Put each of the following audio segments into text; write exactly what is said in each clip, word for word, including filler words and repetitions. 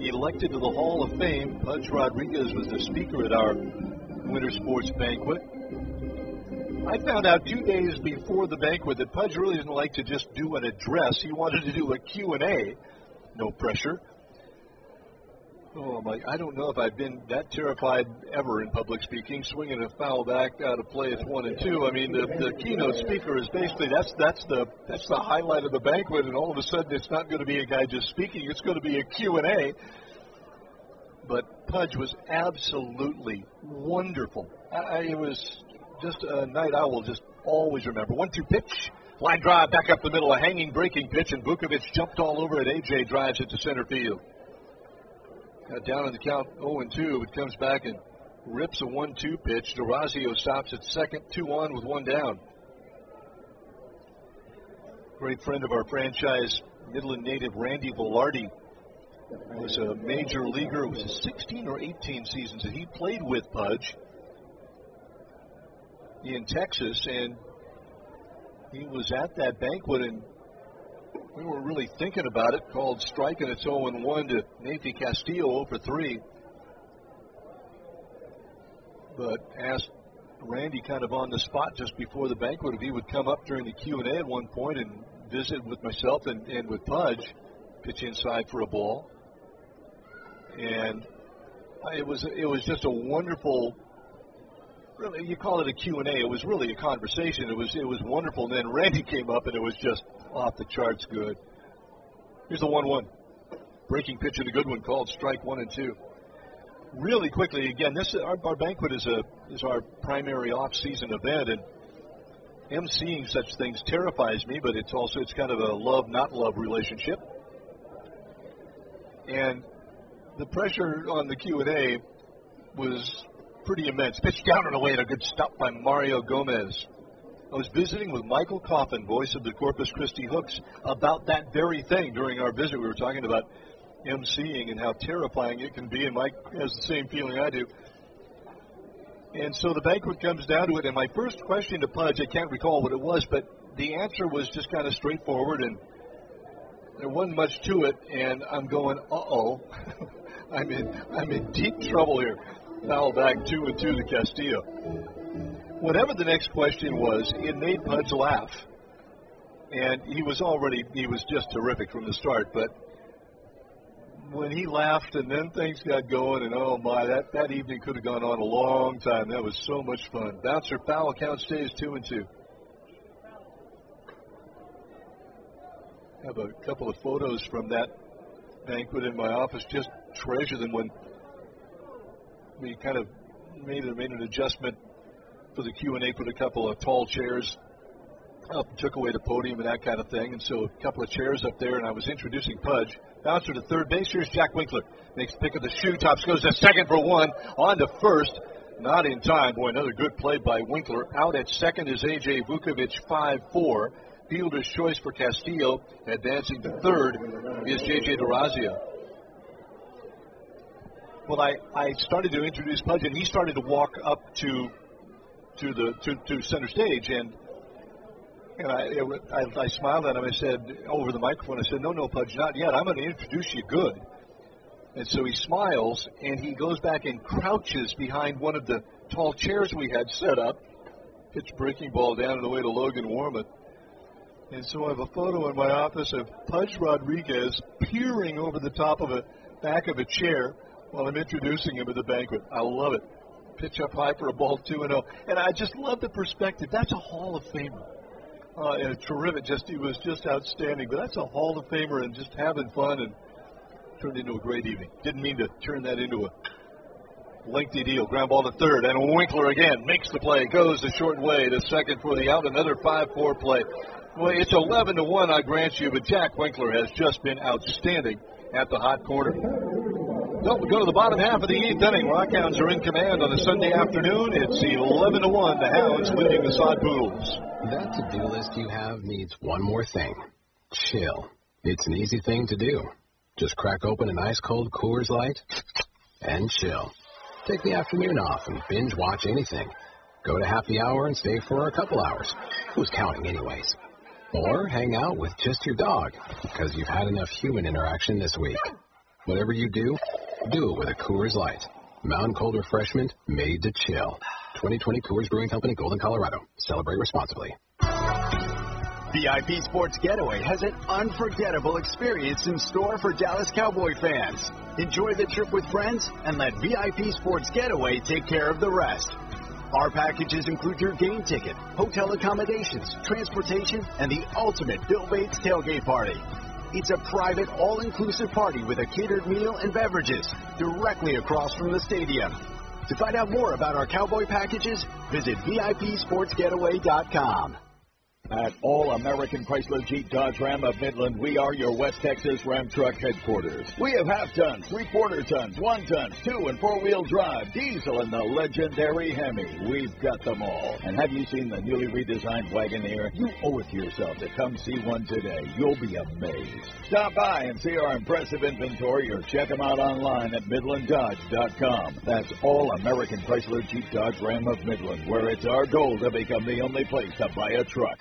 elected to the Hall of Fame. Pudge Rodriguez was the speaker at our winter sports banquet. I found out two days before the banquet that Pudge really didn't like to just do an address. He wanted to do a Q and A. No pressure. Oh, my, I don't know if I've been that terrified ever in public speaking, swinging a foul back out of play. It's one and two. I mean, the, the keynote speaker is basically, that's that's the that's the highlight of the banquet, and all of a sudden it's not going to be a guy just speaking. It's going to be a Q and A. But Pudge was absolutely wonderful. I, it was just a night I will just always remember. one two pitch, line drive back up the middle, a hanging breaking pitch, and Vukovic jumped all over it. A J drives it to center field. Uh, down on the count oh and two, it comes back and rips a one two pitch. D'Orazio stops at second, two on with one down. Great friend of our franchise, Midland native Randy Velarde, was a major leaguer. It was sixteen or eighteen seasons that he played with Pudge in Texas, and he was at that banquet, and we were really thinking about it, called strike, and it's oh and one to Nathan Castillo, oh for three. But asked Randy kind of on the spot just before the banquet if he would come up during the Q and A at one point and visit with myself and, and with Pudge, pitch inside for a ball. And it was it was just a wonderful, really, you call it a Q and A. It was really a conversation. It was it was wonderful. And then Randy came up, and it was just off the charts good. Here's the one one. Breaking pitch and a good one, called strike one and two. Really quickly, again, this our, our banquet is a is our primary off-season event, and emceeing such things terrifies me, but it's also it's kind of a love not love relationship. And the pressure on the Q and A was pretty immense. Pitched down and away, and a good stop by Mario Gomez. I was visiting with Michael Coffin, voice of the Corpus Christi Hooks, about that very thing during our visit. We were talking about emceeing and how terrifying it can be, and Mike has the same feeling I do. And so the banquet comes down to it, and my first question to Pudge, I can't recall what it was, but the answer was just kind of straightforward, and there wasn't much to it, and I'm going, uh-oh, I'm in I'm in deep trouble here. Foul back two and two to Castillo. Whatever the next question was, it made Pudge laugh. And he was already, he was just terrific from the start. But when he laughed and then things got going, and oh my, that, that evening could have gone on a long time. That was so much fun. Bouncer foul, count stays two and two. I have a couple of photos from that banquet in my office. Just treasure them. When we kind of made, a, made an adjustment for the Q and A, put a couple of tall chairs up, took away the podium and that kind of thing, and so a couple of chairs up there, and I was introducing Pudge. Bouncer to third base. Here's Jack Winkler. Makes pick of the shoe. Tops goes to second for one. On to first. Not in time. Boy, another good play by Winkler. Out at second is A J Vukovic, five four. Fielder's choice for Castillo. Advancing to third is J J D'Orazio. Well, I, I started to introduce Pudge, and he started to walk up to to the to, to center stage, and and I, I I smiled at him. I said over the microphone, I said, "No, no, Pudge, not yet. I'm going to introduce you good." And so he smiles, and he goes back and crouches behind one of the tall chairs we had set up. Pitch breaking ball down and away to Logan Warmoth. And so I have a photo in my office of Pudge Rodriguez peering over the top of a back of a chair while I'm introducing him at the banquet. I love it. Pitch up high for a ball two and oh. And I just love the perspective. That's a Hall of Famer. Uh, and terrific. Just, he was just outstanding. But that's a Hall of Famer and just having fun, and turned into a great evening. Didn't mean to turn that into a lengthy deal. Ground ball to third, and Winkler again makes the play, goes the short way to second for the out. Another five four play. Well, it's eleven to one, I grant you, but Jack Winkler has just been outstanding at the hot corner. Well, we go to the bottom half of the eighth inning. Rockhounds are in command on a Sunday afternoon. It's eleven to one. The Hounds leading the Sod Poodles. That to-do list you have needs one more thing. Chill. It's an easy thing to do. Just crack open an ice-cold Coors Light and chill. Take the afternoon off and binge watch anything. Go to happy hour and stay for a couple hours. Who's counting anyways? Or hang out with just your dog because you've had enough human interaction this week. Whatever you do, do it with a Coors Light. Mountain Cold Refreshment made to chill. twenty twenty Coors Brewing Company, Golden, Colorado. Celebrate responsibly. V I P Sports Getaway has an unforgettable experience in store for Dallas Cowboy fans. Enjoy the trip with friends and let V I P Sports Getaway take care of the rest. Our packages include your game ticket, hotel accommodations, transportation, and the ultimate Bill Bates tailgate party. It's a private, all-inclusive party with a catered meal and beverages directly across from the stadium. To find out more about our Cowboy packages, visit V I P sports getaway dot com. At All American Chrysler Jeep Dodge Ram of Midland, we are your West Texas Ram Truck headquarters. We have half-tons, three-quarter tons, one-tons, two- and four-wheel drive, diesel, and the legendary Hemi. We've got them all. And have you seen the newly redesigned Wagoneer? You owe it to yourself to come see one today. You'll be amazed. Stop by and see our impressive inventory or check them out online at midland dodge dot com. That's All American Chrysler Jeep Dodge Ram of Midland, where it's our goal to become the only place to buy a truck.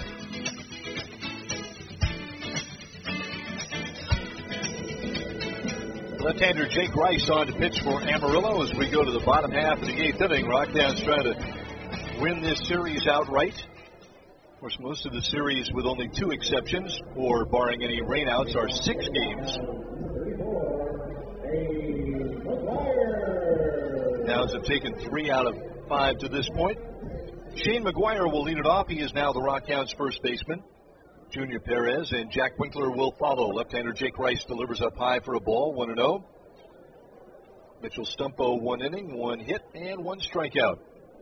Left-hander Jake Rice on to pitch for Amarillo as we go to the bottom half of the eighth inning. Rockdowns trying to win this series outright. Of course, most of the series, with only two exceptions, or barring any rainouts, are six games. Downs have taken three out of five to this point. Shane McGuire will lead it off. He is now the Rockhounds' first baseman. Junior Perez and Jack Winkler will follow. Left-hander Jake Rice delivers up high for a ball, one and oh. Mitchell Stumpo, one inning, one hit, and one strikeout.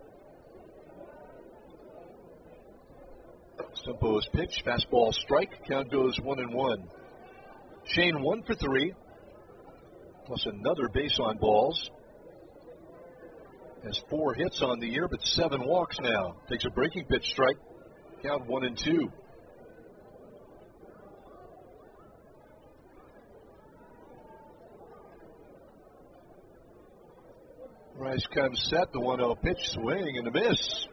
Stumpo's pitch, fastball strike, count goes one and one. Shane one for three, plus another base on balls. Has four hits on the year, but seven walks now. Takes a breaking pitch strike, count one and two. Rice comes set, the one oh pitch, swing and a miss.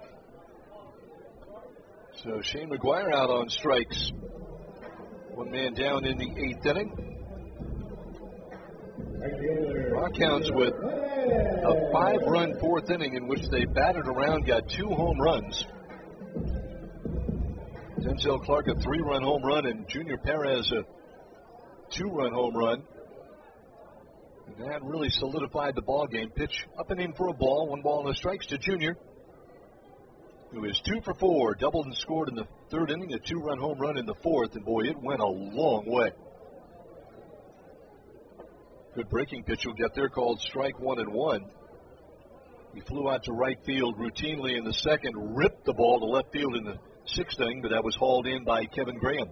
So Shane McGuire out on strikes. One man down in the eighth inning. Rockhounds with a five-run fourth inning in which they batted around, got two home runs. Denzel Clark a three-run home run and Junior Perez a two-run home run. And that really solidified the ball game. Pitch up and in for a ball, one ball and a strikes to Junior, who is two for four, doubled and scored in the third inning, a two-run home run in the fourth, and boy, it went a long way. Good breaking pitch will get there, called strike one and one. He flew out to right field routinely in the second, ripped the ball to left field in the sixth inning, but that was hauled in by Kevin Graham.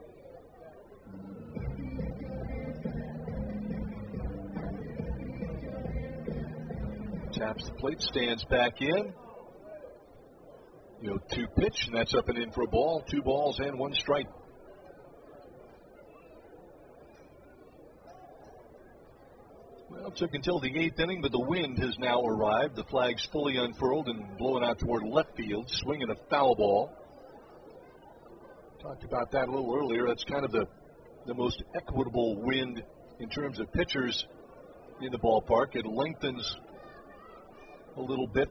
Taps the plate, stands back in. You know, two pitch, and that's up and in for a ball. Two balls and one strike. Well, it took until the eighth inning, but the wind has now arrived. The flag's fully unfurled and blowing out toward left field, swinging a foul ball. Talked about that a little earlier. That's kind of the, the most equitable wind in terms of pitchers in the ballpark. It lengthens a little bit.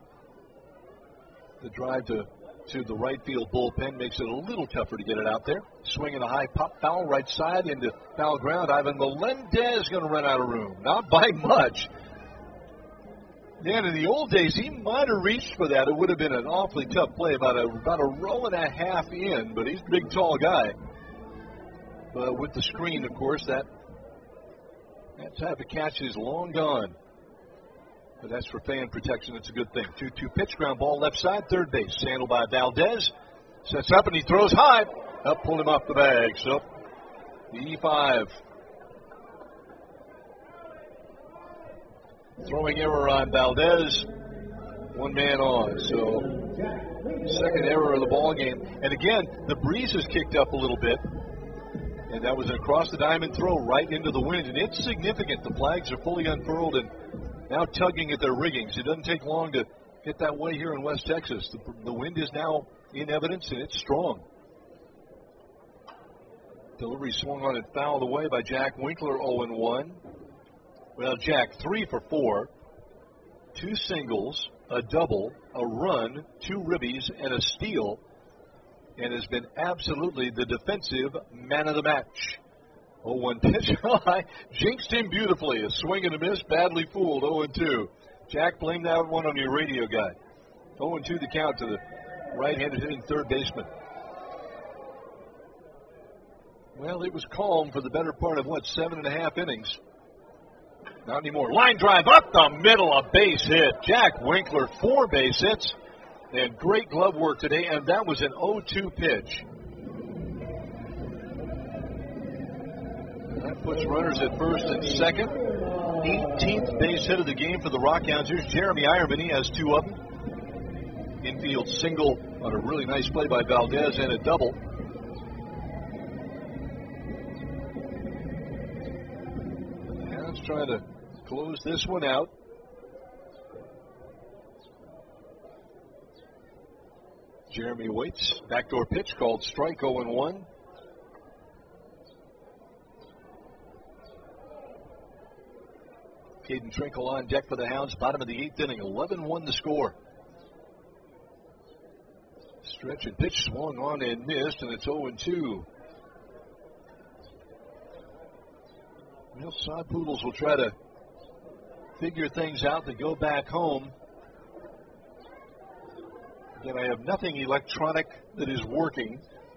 The drive to, to the right field bullpen makes it a little tougher to get it out there. Swinging a high pop foul right side into foul ground. Ivan Melendez going to run out of room. Not by much. Man, in the old days, he might have reached for that. It would have been an awfully tough play, about a, about a row and a half in, but he's a big, tall guy. But with the screen, of course, that, that type of catch is long gone. But that's for fan protection. It's a good thing. two two pitch, ground ball left side, third base. Handled by Valdez. Sets up and he throws high. Up, pulled him off the bag. So, the E five. Throwing error on Valdez. One man on. So, second error of the ball game. And again, the breeze has kicked up a little bit. And that was an across the diamond throw right into the wind. And it's significant. The flags are fully unfurled and now tugging at their riggings. It doesn't take long to get that way here in West Texas. The, the wind is now in evidence, and it's strong. Delivery swung on and fouled away by Jack Winkler, oh and one. Well, Jack, three for four. Two singles, a double, a run, two ribbies, and a steal. And has been absolutely the defensive man of the match. oh one pitch. I jinxed him beautifully. A swing and a miss, badly fooled, oh and two. Jack, blame that one on your radio guy. oh and two the count to the right-handed hitting third baseman. Well, it was calm for the better part of, what, seven and a half innings. Not anymore. Line drive up the middle, a base hit. Jack Winkler, four base hits. And great glove work today, and that was an oh two pitch. That puts runners at first and second. eighteenth base hit of the game for the Rockhounds. Here's Jeremy Ironman. He has two of them. Infield single on a really nice play by Valdez and a double. Let's try to close this one out. Jeremy waits. Backdoor pitch called strike, oh and one. Caden Trinkle on deck for the Hounds. Bottom of the eighth inning. eleven one the score. Stretch and pitch swung on and missed, and it's oh and two. Well, Sod Poodles will try to figure things out to go back home. Again, I have nothing electronic that is working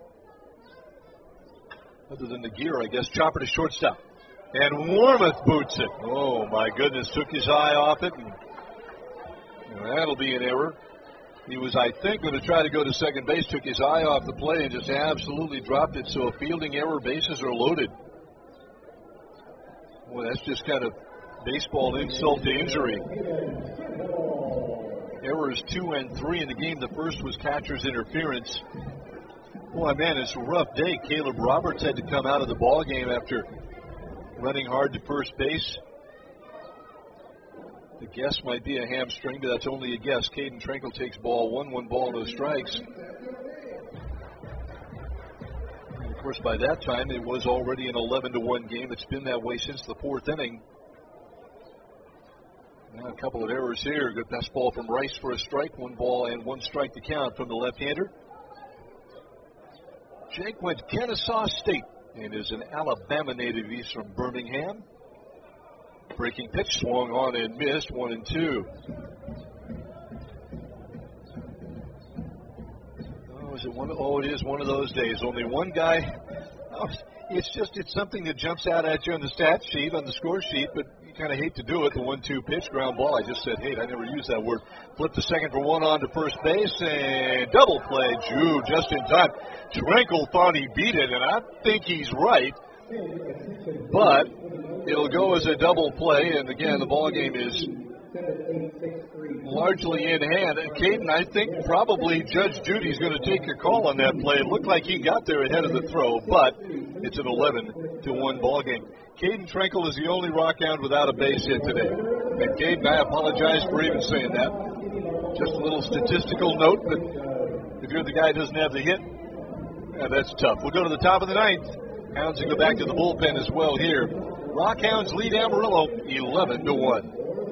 other than the gear, I guess. Chopper to shortstop. And Warmoth boots it. Oh, my goodness. Took his eye off it. And, and that'll be an error. He was, I think, going to try to go to second base. Took his eye off the play and just absolutely dropped it. So a fielding error. Bases are loaded. Boy, that's just kind of baseball insult to injury. Errors two and three in the game. The first was catcher's interference. Boy, man, it's a rough day. Caleb Roberts had to come out of the ball game after running hard to first base. The guess might be a hamstring, but that's only a guess. Caden Trinkle takes ball one, one ball, no strikes. And of course, by that time, it was already an eleven to one game. It's been that way since the fourth inning. Now a couple of errors here. Good best ball from Rice for a strike. One ball and one strike to count from the left-hander. Jake went to Kennesaw State and is an Alabama native. He's from Birmingham. Breaking pitch swung on and missed. One and two. Oh, is it one? Oh, it is one of those days. Only one guy. Oh, it's just it's something that jumps out at you on the stat sheet, on the score sheet, but you kind of hate to do it. The one two pitch, ground ball. I just said hate. I never used that word. Flip the second for one on to first base, and double play. Jew just in time. Trinkle thought he beat it, and I think he's right. But it'll go as a double play, and again, the ball game is largely in hand. And Caden, I think probably Judge Judy's going to take a call on that play. It looked like he got there ahead of the throw, but it's an eleven to one ball game. Caden Trinkle is the only Rockhound without a base hit today. And Caden, I apologize for even saying that. Just a little statistical note, but if you're the guy who doesn't have the hit, yeah, that's tough. We'll go to the top of the ninth. Hounds will go back to the bullpen as well here. Rockhounds lead Amarillo eleven to one.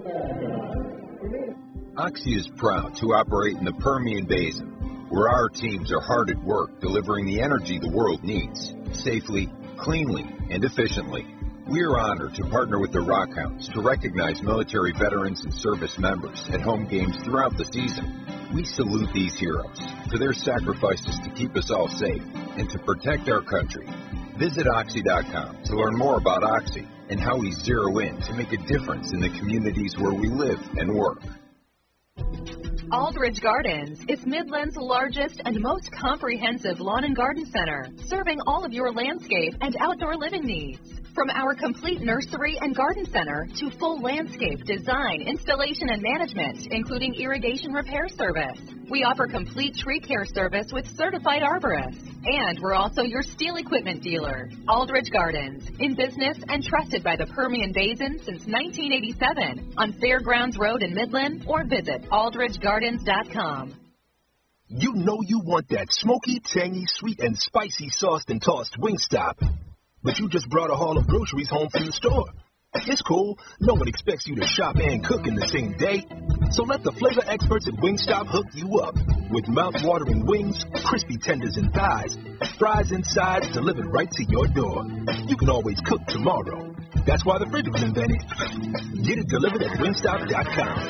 Oxy is proud to operate in the Permian Basin, where our teams are hard at work delivering the energy the world needs, safely, cleanly, and efficiently. We are honored to partner with the Rockhounds to recognize military veterans and service members at home games throughout the season. We salute these heroes for their sacrifices to keep us all safe and to protect our country. Visit Oxy dot com to learn more about Oxy and how we zero in to make a difference in the communities where we live and work. Aldridge Gardens is Midland's largest and most comprehensive lawn and garden center, serving all of your landscape and outdoor living needs. From our complete nursery and garden center to full landscape design, installation, and management, including irrigation repair service. We offer complete tree care service with certified arborists. And we're also your steel equipment dealer. Aldridge Gardens, in business and trusted by the Permian Basin since nineteen eighty-seven on Fairgrounds Road in Midland, or visit aldridge gardens dot com. You know you want that smoky, tangy, sweet, and spicy sauced and tossed Wingstop. But you just brought a haul of groceries home from the store. It's cool. No one expects you to shop and cook in the same day. So let the flavor experts at Wingstop hook you up. With mouth-watering wings, crispy tenders and thighs, fries and sides delivered right to your door. You can always cook tomorrow. That's why the fridge was invented. Get it delivered at wingstop dot com.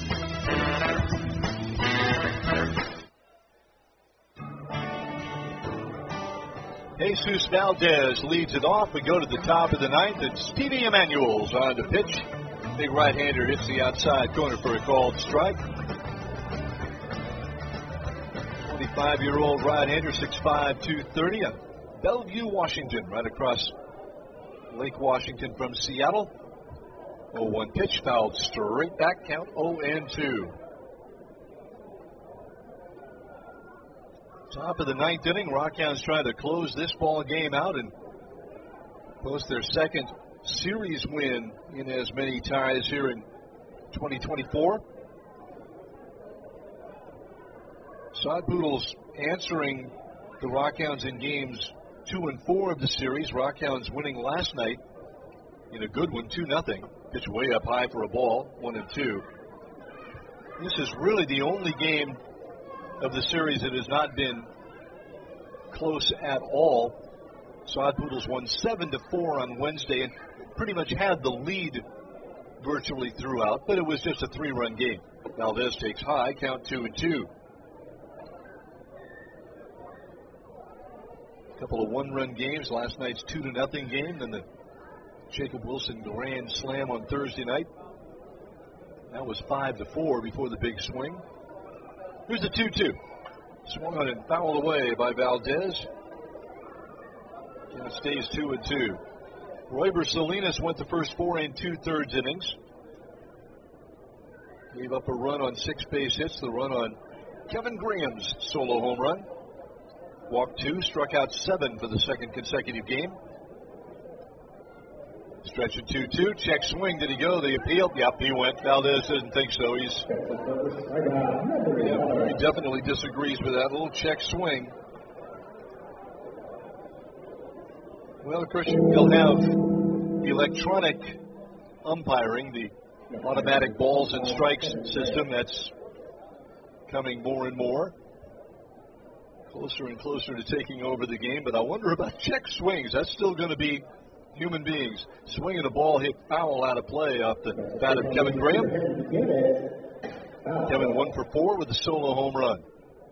Jesus Valdez leads it off. We go to the top of the ninth, and Stevie Emanuel's on the pitch. Big right-hander hits the outside corner for a called strike. twenty-five-year-old right-hander, six five, two thirty, of Bellevue, Washington, right across Lake Washington from Seattle. oh one pitch, fouled straight back, count oh and two. Top of the ninth inning, Rockhounds trying to close this ball game out and post their second series win in as many ties here in twenty twenty-four. Sod Poodles answering the Rockhounds in games two and four of the series. Rockhounds winning last night in a good one, two nothing. Pitch way up high for a ball, one and two. This is really the only game of the series that has not been close at all. Sod Poodles won seven to four on Wednesday and pretty much had the lead virtually throughout, but it was just a three-run game. Valdez takes high, count two and two. A couple of one-run games. Last night's two to nothing game, then the Jacob Wilson grand slam on Thursday night. That was five to four before the big swing. Here's the two two. Swung on and fouled away by Valdez. And it stays two and two. Royber Salinas went the first four and two-thirds innings. Gave up a run on six base hits. The run on Kevin Graham's solo home run. Walked two, struck out seven for the second consecutive game. Stretch at two two. Check swing. Did he go? The appeal? Yep, he went. Valdez doesn't think so. He's yeah, he definitely disagrees with that little check swing. Well, of course, you'll have electronic umpiring, the automatic balls and strikes system that's coming more and more. Closer and closer to taking over the game, but I wonder about check swings. That's still going to be human beings. Swinging a ball hit foul out of play off the bat of Kevin Graham. Kevin one for four with a solo home run.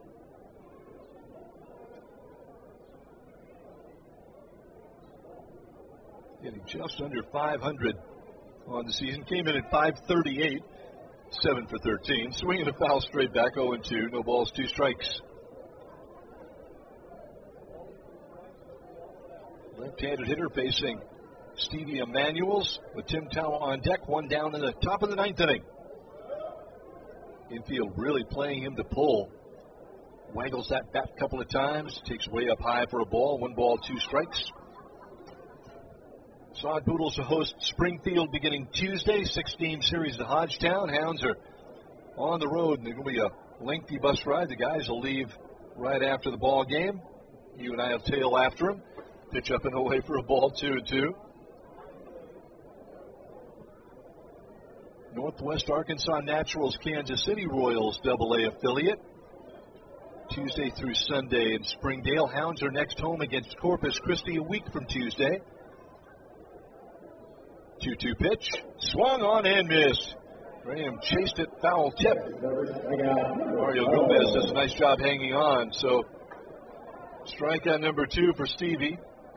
Getting just under five hundred on the season. Came in at five thirty-eight, seven for thirteen. Swinging a foul straight back, oh and two. No balls, two strikes. Left-handed hitter facing Stevie Emanuels with Tim Towle on deck. One down in the top of the ninth inning. Infield really playing him to pull. Waggles that bat a couple of times. Takes way up high for a ball. One ball, two strikes. Sod Poodles to host Springfield beginning Tuesday. Six-game series to Hodgetown. Hounds are on the road, and there's going to be a lengthy bus ride. The guys will leave right after the ball game. You and I will tail after them. Pitch up and away for a ball, two and two. Northwest Arkansas Naturals, Kansas City Royals, double A affiliate. Tuesday through Sunday in Springdale. Hounds are next home against Corpus Christi a week from Tuesday. two two pitch. Swung on and missed. Graham chased it, foul tip. Mario Gomez does a nice job hanging on. So strikeout number two for Stevie.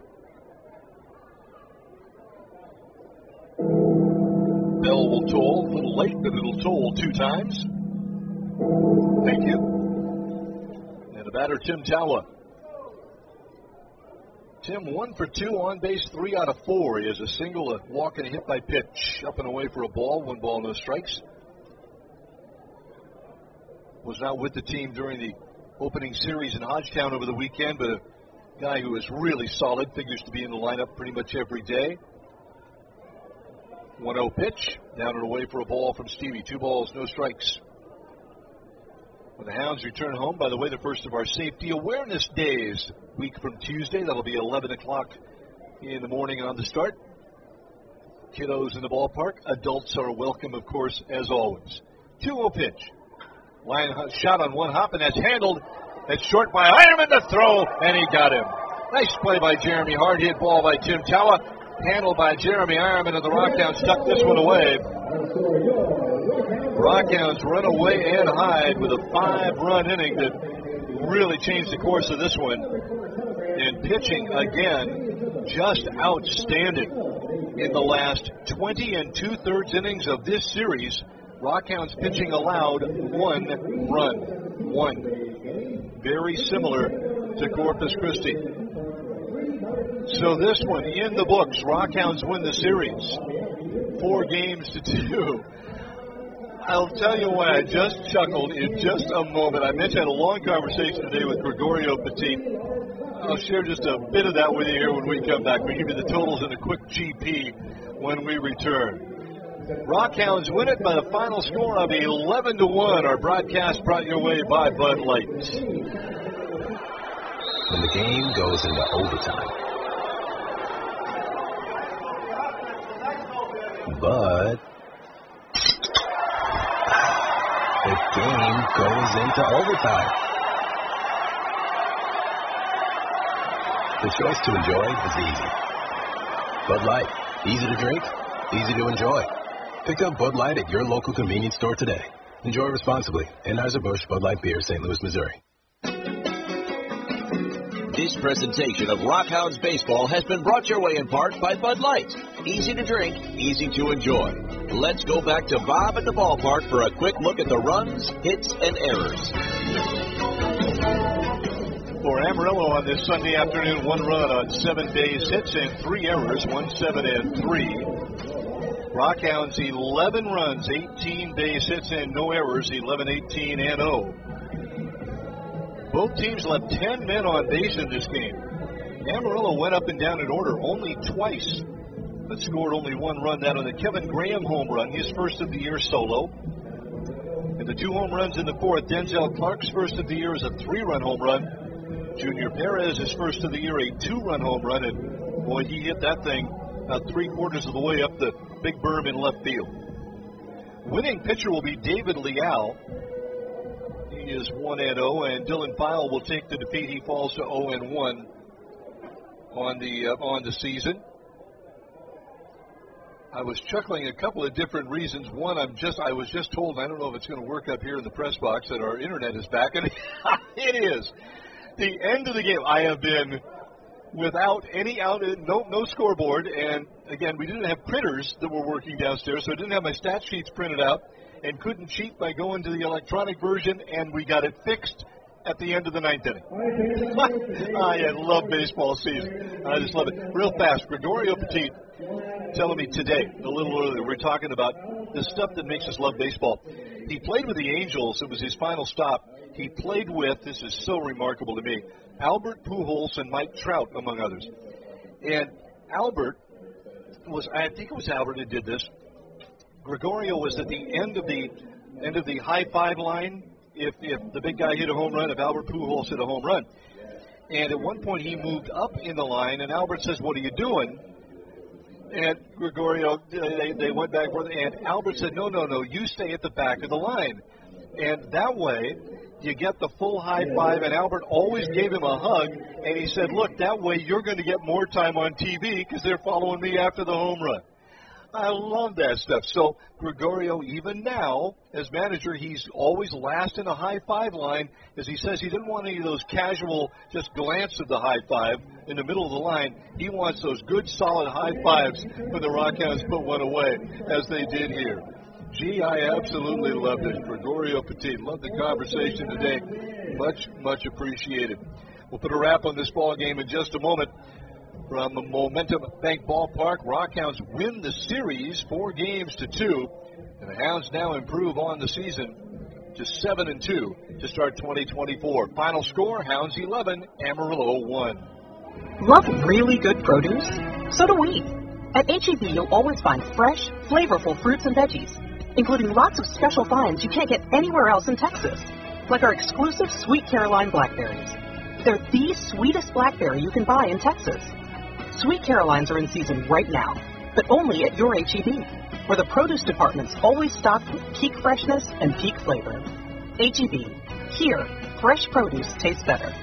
Bell will toll, a little late, but it'll toll two times. Thank you. And the batter, Tim Towle. Tim one for two on base, three out of four. He has a single, a walk, and a hit by pitch. Up and away for a ball, one ball, no strikes. Was not with the team during the opening series in Hodgetown over the weekend, but a guy who is really solid, figures to be in the lineup pretty much every day. one oh pitch, down and away for a ball from Stevie. Two balls, no strikes. When the Hounds return home, by the way, the first of our safety awareness days, week from Tuesday. That'll be eleven o'clock in the morning on the start. Kiddos in the ballpark. Adults are welcome, of course, as always. two oh pitch. Line shot on one hop, and that's handled. That's short by Ironman to throw, and he got him. Nice play by Jeremy. Hard hit ball by Tim Tawa. Handled by Jeremy Ironman, and the Rockhounds stuck this one away. Rockhounds run away and hide with a five-run inning that really changed the course of this one. And pitching, again, just outstanding. In the last twenty and two-thirds innings of this series, Rockhounds pitching allowed one run. One. Very similar to Corpus Christi. So this one in the books. Rockhounds win the series. Four games to two. I'll tell you why I just chuckled in just a moment. I mentioned I had a long conversation today with Gregorio Petit. I'll share just a bit of that with you here when we come back. We'll give you the totals in a quick G P when we return. Rockhounds win it by the final score of eleven to one. Our broadcast brought your way by Bud Light. When the game goes into overtime. But the game goes into overtime. The choice to enjoy is easy. Bud Light, easy to drink, easy to enjoy. Pick up Bud Light at your local convenience store today. Enjoy responsibly. Anheuser-Busch Bud Light Beer, Saint Louis, Missouri. This presentation of Rockhounds Baseball has been brought your way in part by Bud Light. Easy to drink, easy to enjoy. Let's go back to Bob at the ballpark for a quick look at the runs, hits, and errors. For Amarillo on this Sunday afternoon, one run on seven base hits and three errors, one, seven, and three. Rockhounds, eleven runs, eighteen base hits, and no errors, eleven, eighteen, and oh. Both teams left ten men on base in this game. Amarillo went up and down in order only twice, but scored only one run. That on the Kevin Graham home run, his first of the year solo. And the two home runs in the fourth, Denzel Clark's first of the year is a three-run home run. Junior Perez, his first of the year, a two-run home run, and boy, he hit that thing about three-quarters of the way up the big berm in left field. Winning pitcher will be David Leal. He is one and oh, and Dylan File will take the defeat. He falls to oh and one on the uh, on the season. I was chuckling a couple of different reasons. One, I'm just I was just told, I don't know if it's going to work up here in the press box, that our internet is back, and it is. The end of the game, I have been without any out, no no scoreboard, and again, we didn't have printers that were working downstairs, so I didn't have my stat sheets printed out, and couldn't cheat by going to the electronic version, and we got it fixed at the end of the ninth inning. I love baseball season. I just love it. Real fast, Gregorio Petit telling me today, a little earlier, we're talking about the stuff that makes us love baseball. He played with the Angels. It was his final stop. He played with, this is so remarkable to me, Albert Pujols and Mike Trout, among others. And Albert was, I think it was Albert that did this. Gregorio was at the end of the end of the high five line if, if the big guy hit a home run, if Albert Pujols hit a home run. And at one point he moved up in the line, and Albert says, "What are you doing?" And Gregorio, they, they went back, and Albert said, no, no, no, you stay at the back of the line. And that way, you get the full high five, and Albert always gave him a hug, and he said, look, that way you're going to get more time on T V because they're following me after the home run. I love that stuff. So Gregorio, even now, as manager, he's always last in a high five line, as he says he didn't want any of those casual just glance of the high five in the middle of the line. He wants those good, solid high fives when the Rockhounds put one away, as they did here. Gee, I absolutely loved it. Gregorio Petit, loved the conversation today. Much, much appreciated. We'll put a wrap on this ball game in just a moment. From the Momentum Bank Ballpark, Rockhounds win the series four games to two, and the Hounds now improve on the season to seven and two to start twenty twenty-four. Final score: Hounds eleven, Amarillo one. Love really good produce? So do we. At H E B, you'll always find fresh, flavorful fruits and veggies, including lots of special finds you can't get anywhere else in Texas. like our exclusive Sweet Caroline blackberries. They're the sweetest blackberry you can buy in Texas. Sweet Carolines are in season right now, but only at your H E B, where the produce department's always stocked with peak freshness and peak flavor. H E B, here, fresh produce tastes better.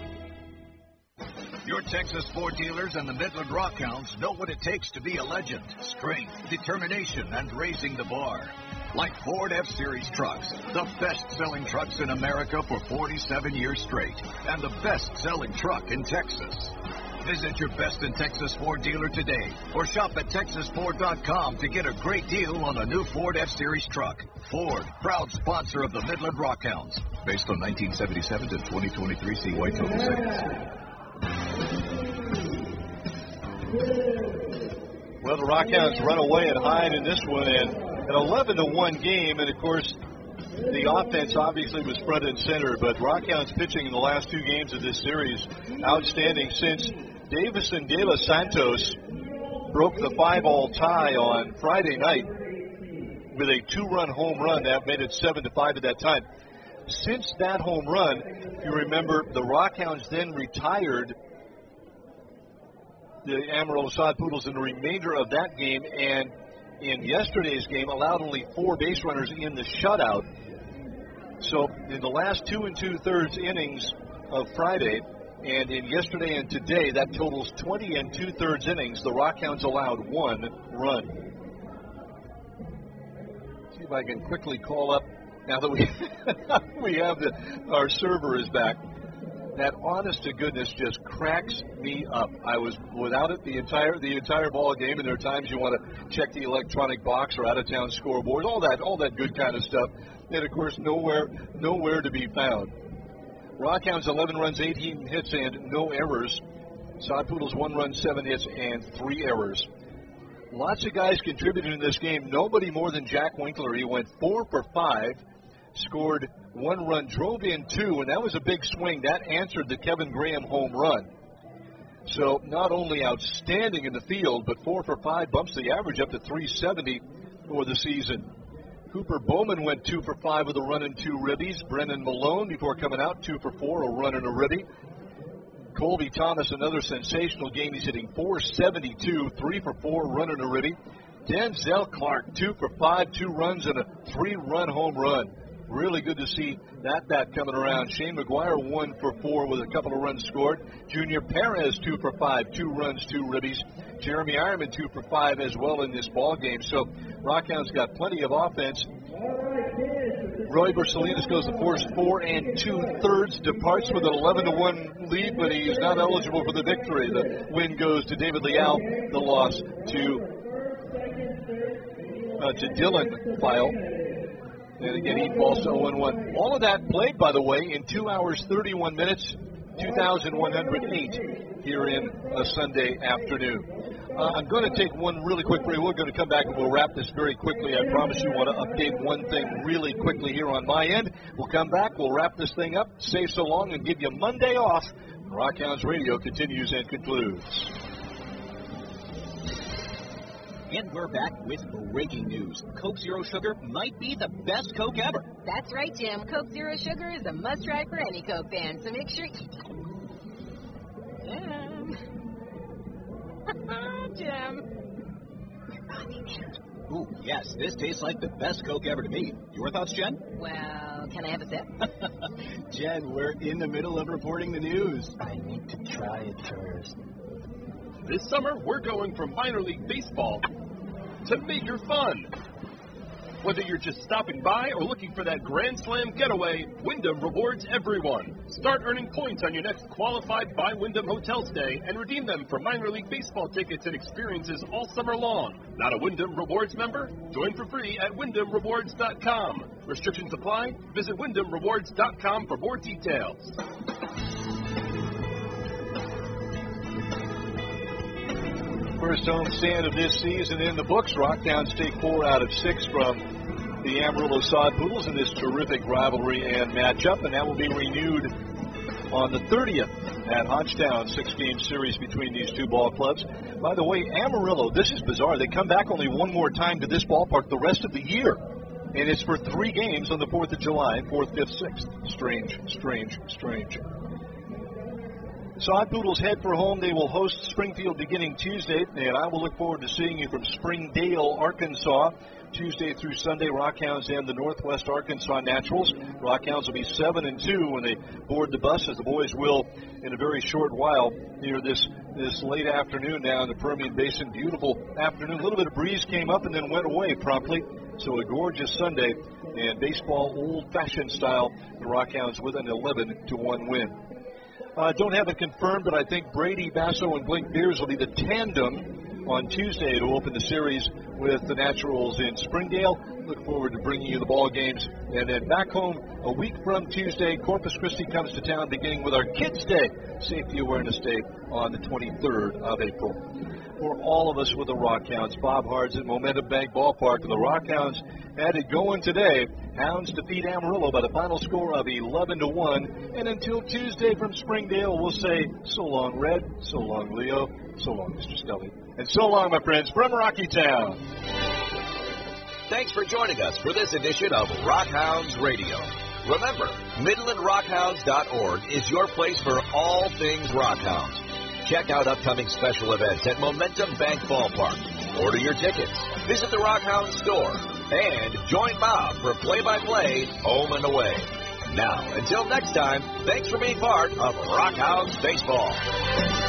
Your Texas Ford dealers and the Midland Rockhounds know what it takes to be a legend. Strength, determination, and raising the bar. Like Ford F-Series trucks, the best-selling trucks in America for forty-seven years straight, and the best-selling truck in Texas. Visit your Best in Texas Ford dealer today, or shop at texas ford dot com to get a great deal on a new Ford F-Series truck. Ford, proud sponsor of the Midland Rockhounds. Based on nineteen seventy-seven to twenty twenty-three C Y total sales. Well, the Rockhounds run away and hide in this one, and an eleven to one game, and of course, the offense obviously was front and center, but Rockhounds pitching in the last two games of this series, outstanding since Davison de los Santos broke the five-all tie on Friday night with a two-run home run. That made it seven to five at that time. Since that home run, if you remember, the Rockhounds then retired the Amarillo Sod Poodles in the remainder of that game, and in yesterday's game allowed only four base runners in the shutout. So in the last two and two-thirds innings of Friday, and in yesterday and today, that totals twenty and two-thirds innings. The Rockhounds allowed one run. See if I can quickly call up, now that we we have the, our server is back. That honest to goodness just cracks me up. I was without it the entire the entire ball game, and there are times you want to check the electronic box or out of town scoreboard, all that all that good kind of stuff. And of course, nowhere nowhere to be found. Rockhounds eleven runs, eighteen hits, and no errors. Sod Poodles one run, seven hits, and three errors. Lots of guys contributed in this game. Nobody more than Jack Winkler. He went four for five. Scored one run, drove in two, and that was a big swing. That answered the Kevin Graham home run. So not only outstanding in the field, but four for five bumps the average up to three seventy for the season. Cooper Bowman went two for five with a run and two ribbies. Brennan Malone, before coming out, two for four, a run and a ribby. Colby Thomas, another sensational game. He's hitting four seventy-two, three for four, run and a ribby. Denzel Clark, two for five, two runs and a three-run home run. Really good to see that bat coming around. Shane McGuire, one for four with a couple of runs scored. Junior Perez, two for five, two runs, two ribbies. Jeremy Ironman, two for five as well in this ball game. So Rockhounds got plenty of offense. Roy Bersalinas goes the first four and two-thirds, departs with an eleven to one lead, but he is not eligible for the victory. The win goes to David Leal, the loss to, uh, to Dylan File. And again, he falls to oh and one. All of that played, by the way, in two hours, thirty-one minutes, two thousand one hundred eight here in a Sunday afternoon. Uh, I'm going to take one really quick break. We're going to come back and we'll wrap this very quickly. I promise you I want to update one thing really quickly here on my end. We'll come back. We'll wrap this thing up. Say so long and give you Monday off. Rockhounds Radio continues and concludes. And we're back with breaking news. Coke Zero Sugar might be the best Coke ever. That's right, Jim. Coke Zero Sugar is a must-try for any Coke fan, so make sure you... Jim. Jim. Ooh, yes, this tastes like the best Coke ever to me. Your thoughts, Jen? Well, can I have a sip? Jen, we're in the middle of reporting the news. I need to try it first. This summer, we're going from minor league baseball to Major Fun. Whether you're just stopping by or looking for that Grand Slam getaway, Wyndham rewards everyone. Start earning points on your next qualified by Wyndham hotel stay and redeem them for minor league baseball tickets and experiences all summer long. Not a Wyndham Rewards member? Join for free at wyndham rewards dot com. Restrictions apply. Visit wyndham rewards dot com for more details. First home stand of this season in the books. Rockhounds take four out of six from the Amarillo Sod Poodles in this terrific rivalry and matchup, and that will be renewed on the thirtieth at Hodgetown, six-game series between these two ball clubs. By the way, Amarillo, this is bizarre. They come back only one more time to this ballpark the rest of the year. And it's for three games on the fourth of July, fourth, fifth, sixth. Strange, strange, strange. Sod Poodles head for home. They will host Springfield beginning Tuesday, and I will look forward to seeing you from Springdale, Arkansas, Tuesday through Sunday. Rockhounds and the Northwest Arkansas Naturals. Rockhounds will be seven and two when they board the bus, as the boys will in a very short while here this this late afternoon now in the Permian Basin. Beautiful afternoon. A little bit of breeze came up and then went away promptly. So a gorgeous Sunday, and baseball old-fashioned style. The Rockhounds with an eleven to one win. I uh, don't have it confirmed, but I think Brady, Basso, and Blink Beers will be the tandem on Tuesday to open the series with the Naturals in Springdale. Look forward to bringing you the ball games. And then back home a week from Tuesday, Corpus Christi comes to town, beginning with our Kids Day, Safety Awareness Day, on the twenty-third of April. For all of us with the Rockhounds, Bob Hards at Momentum Bank Ballpark. The Rockhounds had it going today. Hounds defeat Amarillo by the final score of eleven to one. And until Tuesday from Springdale, we'll say so long, Red, so long, Leo, so long, Mister Scully, and so long, my friends, from Rocky Town. Thanks for joining us for this edition of Rockhounds Radio. Remember, Midland Rockhounds dot org is your place for all things Rockhounds. Check out upcoming special events at Momentum Bank Ballpark. Order your tickets. Visit the Rockhounds store. And join Bob for play-by-play home and away. Now, until next time, thanks for being part of Rockhounds Baseball.